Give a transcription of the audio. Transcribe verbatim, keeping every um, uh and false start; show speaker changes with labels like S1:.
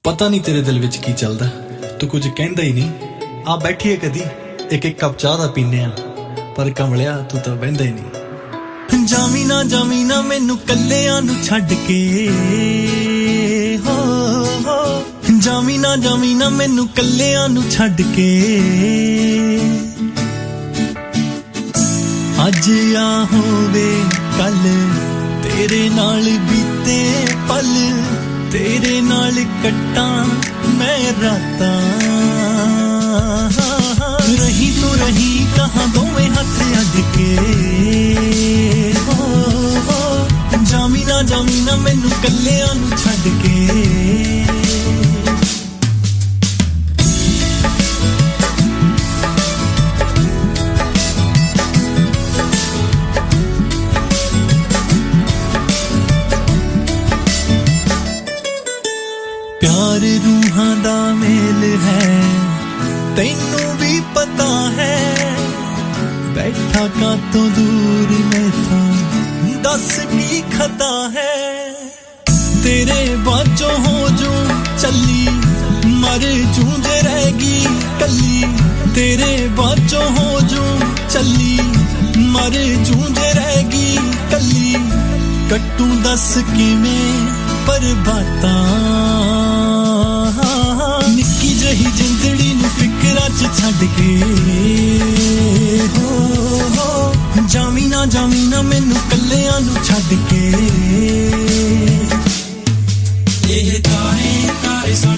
S1: ਪਤਾ ਨਹੀਂ ਤੇਰੇ ਦਿਲ ਵਿੱਚ ਕੀ ਚੱਲਦਾ, ਤੂੰ ਕੁਝ ਕਹਿੰਦਾ ਹੀ ਨਹੀਂ। ਆ ਬੈਠੀਏ ਕਦੀ ਇੱਕ ਇੱਕ ਕੱਪ ਚਾਹ ਦਾ ਪੀਨੇ ਆ, ਪਰ ਕਮਲਿਆ ਤੂੰ ਤਾਂ ਬਹਿੰਦਾ ਹੀ ਨਹੀਂ। ਜਾਵੀਂ ਨਾ ਜਾਵੀਂ ਨਾ ਮੈਨੂੰ ਕੱਲਿਆਂ ਨੂੰ ਛੱਡ ਕੇ, ਹੋ ਹੋ ਜਾਵੀਂ ਨਾ ਜਾਵੀਂ ਨਾ ਮੈਨੂੰ ਕੱਲਿਆਂ ਨੂੰ ਛੱਡ ਕੇ। ਅੱਜ ਆ ਹੋਵੇ ਕੱਲ ਤੇਰੇ ਨਾਲ ਬੀਤੇ ਪਲ, ਤੇਰੇ ਨਾਲ ਕੱਟਾਂ ਮੈਂ ਰਾਤਾਂ। ਰਹੀ ਤੂੰ ਰਹੀ ਕਹਾਂ ਦੋਵੇਂ ਹੱਥ ਅੱਡ ਕੇ, ਹੋ ਹੋ ਜਾਵੀਂ ਨਾ ਜਾਵੀਂ ਨਾ ਮੈਨੂੰ ਕੱਲਿਆਂ ਨੂੰ ਛੱਡ ਕੇ। प्यार रूहां दा मेल है तैनू भी पता है, बैठा का तो दूर मैथों दस की खता है। तेरे बाजों हो जू चली मर जूंज रहेगी कली, तेरे बाजों हो जू चली मर जूंज रहेगी कली। कट्टू दस किवें पर बातां, निक्की जही जिंदड़ी नूं फिकरां च छड्ड के। हो हो जावीं ना जावीं ना मैनू कल्लियां नूं छड्ड के। ਇਹ ਤਾਰੇ ਤਾਰੇ